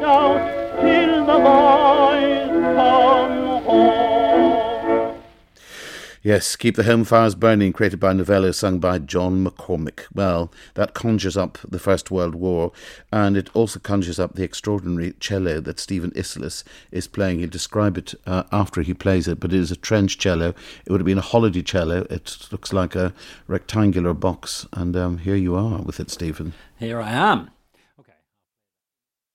out till the boys come home. Yes, Keep the Home Fires Burning, created by Novello, sung by John McCormick. Well, that conjures up the First World War, and it also conjures up the extraordinary cello that Stephen Isserlis is playing. He'll describe it after he plays it, but it is a trench cello. It would have been a holiday cello. It looks like a rectangular box, and here you are with it, Stephen. Here I am.